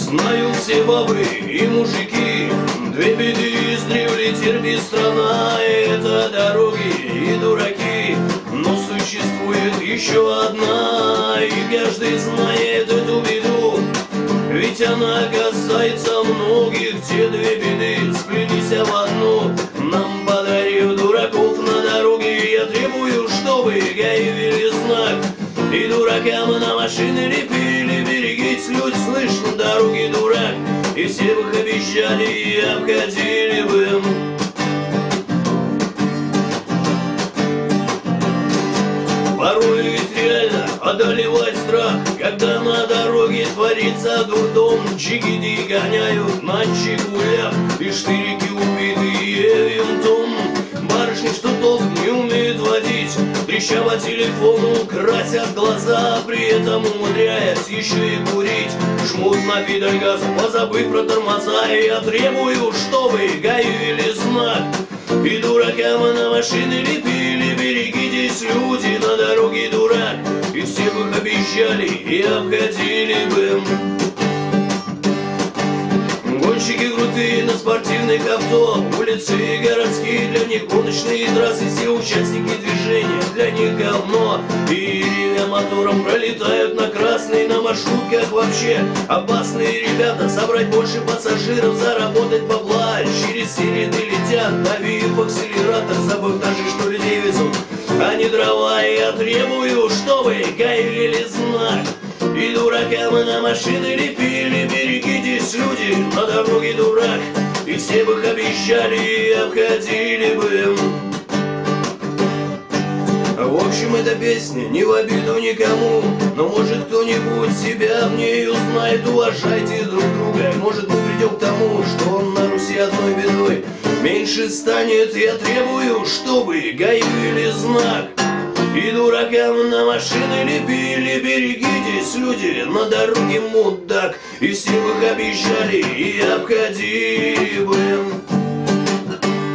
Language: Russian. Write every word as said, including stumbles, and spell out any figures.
Знают все бабы и мужики, две беды издревле терпит страна. Это дороги и дураки, но существует еще одна, и каждый знает эту беду, ведь она касается многих. Те две беды сплелись в одну. Нам подарив дураков на дороге, я требую, чтобы ГАИ ввели знак и дуракам на машины лепили. Берегите, люди, слышно, дороги дурак, и все бы их обещали и обходили бы. Порой ведь реально одолевать страх, когда на дороге творится дурдом. Джигиты гоняют на чигулях, и штырики убитые винтом. Барышни, что толком не умеют водить, треща по телефону, красят глаза, при этом умудряясь еще и курить. Жмут на педаль газа, позабыв про тормоза. И я требую, чтобы ГАИ ввели знак и дуракам на машины лепили. Берегитесь, люди, на дороге дурак, и все бы их обещали и обходили бы. Гонщики крутые на спортивных авто, улицы и городские, для них гоночные трассы. Все участники движения, для них говно, и ревя мотором пролетают на красный. На маршрутках вообще опасные ребята, собрать больше пассажиров, заработать бабла. Через все ряды летят, давив акселератор, забыв даже, что людей везут, а не дрова. И я требую, чтобы ГАИ ввели знак и дуракам на машины лепили. Берегитесь, люди, на дороге дурак, и все бы их обещали и обходили бы. В общем, эта песня не в обиду никому, но может кто-нибудь себя в ней узнает. Уважайте друг друга, может мы придем к тому, что он на Руси одной бедой меньше станет. Я требую, чтобы ГАИ ввели знак и дуракам на машины лепили. Берегитесь, люди, на дороге мудак, и все бы их обещали и обходили бы.